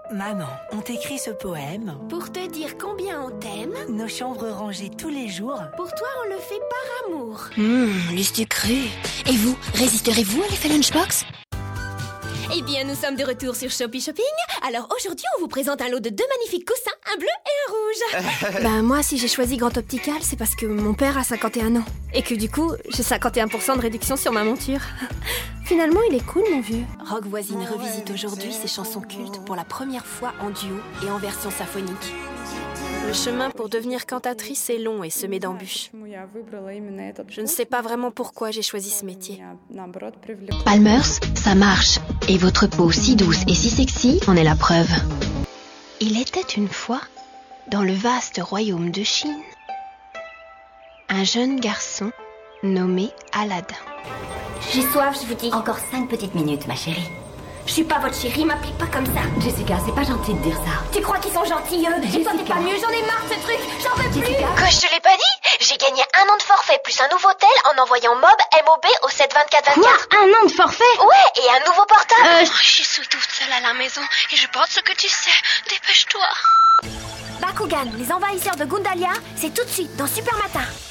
Maman, on t'écrit ce poème. Pour te dire combien on t'aime. Nos chambres rangées tous les jours. Pour toi, on le fait par amour. L'est-tu cru. Et vous, résisterez-vous à l'effet Lunchbox? Eh bien, nous sommes de retour sur Shopee Shopping. Alors aujourd'hui, on vous présente un lot de 2 magnifiques coussins, un bleu et un rouge. Bah moi, si j'ai choisi Grand Optical, c'est parce que mon père a 51 ans. Et que du coup, j'ai 51% de réduction sur ma monture. Finalement, il est cool, mon vieux. Rock Voisine revisite aujourd'hui ses chansons cultes pour la première fois en duo et en version symphonique. Le chemin pour devenir cantatrice est long et semé d'embûches. Je ne sais pas vraiment pourquoi j'ai choisi ce métier. Palmers, ça marche. Et votre peau si douce et si sexy en est la preuve. Il était une fois, dans le vaste royaume de Chine, un jeune garçon nommé Aladdin. J'ai soif, je vous dis. Encore 5 petites minutes, ma chérie. Je suis pas votre chérie, m'appelez pas comme ça. Jessica, c'est pas gentil de dire ça. Tu crois qu'ils sont gentils, eux? Et toi, t'es pas mieux, j'en ai marre de ce truc, j'en peux plus. Quoi, je te l'ai pas dit? J'ai gagné 1 an de forfait plus un nouveau tel en envoyant MOB au 72424. Quoi? 1 an de forfait? Ouais, et un nouveau portable. Je suis toute seule à la maison et je porte ce que tu sais. Dépêche-toi. Bakugan, les envahisseurs de Gundalia, c'est tout de suite dans Super Matin.